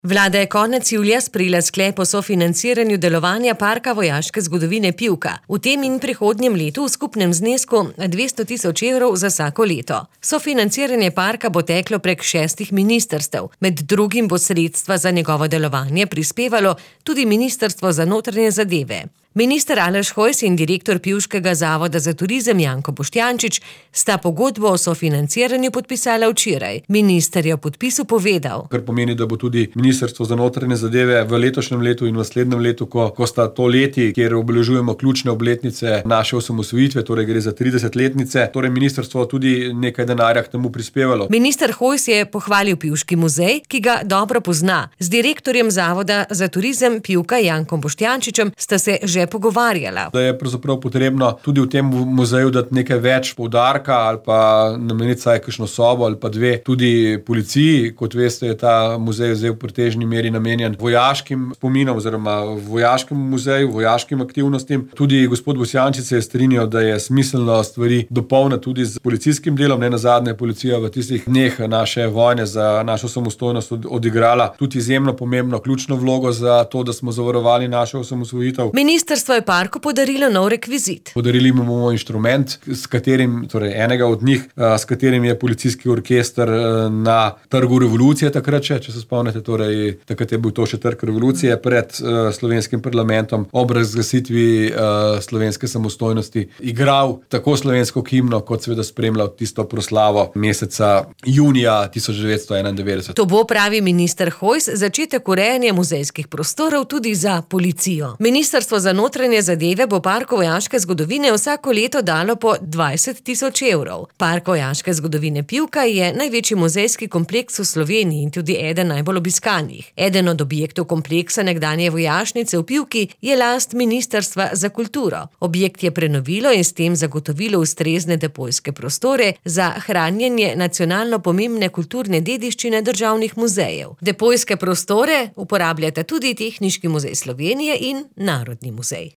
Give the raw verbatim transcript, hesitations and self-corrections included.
Vlada je konec julija sprejela sklep o sofinanciranju delovanja Parka vojaške zgodovine Pivka. V tem in prihodnjem letu v skupnem znesku dvesto tisoč evrov za vsako leto. Sofinanciranje parka bo teklo prek šestih ministrstev. Med drugim bo sredstva za njegovo delovanje prispevalo tudi Ministrstvo za notranje zadeve. Minister Aleš Hojs in direktor Pivškega zavoda za turizem Janko Boštjančič sta pogodbo o sofinanciranju podpisala včeraj. Minister je o podpisu povedal. Kar pomeni, da bo tudi Ministrstvo za notranje zadeve v letošnjem letu in v naslednjem letu, ko, ko sta to leti, kjer obeležujemo ključne obletnice naše osamosvojitve, torej gre za tridesetletnice, torej ministrstvo tudi nekaj denarja k temu prispevalo. Minister Hojs je pohvalil Pivški muzej, ki ga dobro pozna. Z direktorjem Zavoda za turizem Pivka Jankom Boštjančičem sta se že pogovarjala. Da je pravzaprav potrebno tudi v tem muzeju dati nekaj več poudarka ali pa nameniti vsaj kakšno sobo ali pa dve tudi policiji. Kot veste, je ta muzej zdaj v pretežni meri namenjen vojaškim spominom oziroma vojaškemu muzeju, vojaškim aktivnostim. Tudi gospod Boštjančič se je strinjal, da je smiselno stvari dopolniti tudi z policijskim delom. Ne nazadnje policija v tistih dneh naše vojne za našo samostojnost odigrala tudi izjemno pomembno ključno vlogo za to, da smo zavarovali našo osamosvojitev. Ministrstvo je parku podarilo nov rekvizit. Podarili mu bomo inštrument, s katerim, torej enega od njih, s katerim je policijski orkester na Trgu revolucije takrat še, če se spomnite, torej takrat je bil to še Trg revolucije pred uh, slovenskim parlamentom ob razglasitvi uh, slovenske samostojnosti igral tako slovensko himno, kot seveda spremljal tisto proslavo meseca junija tisoč devetsto enaindevetdeset. To bo, pravi minister Hojs, začetek urejanja muzejskih prostorov tudi za policijo. Ministrstvo za notranje zadeve bo Parku vojaške zgodovine vsako leto dalo po dvajset tisoč evrov. Park vojaške zgodovine Pivka je največji muzejski kompleks v Sloveniji in tudi eden najbolj obiskanih. Eden od objektov kompleksa nekdanje vojašnice v Pivki je last Ministrstva za kulturo. Objekt je prenovilo in s tem zagotovilo ustrezne depojske prostore za hranjenje nacionalno pomembne kulturne dediščine državnih muzejev. Depojske prostore uporabljata tudi Tehniški muzej Slovenije in Narodni muzej.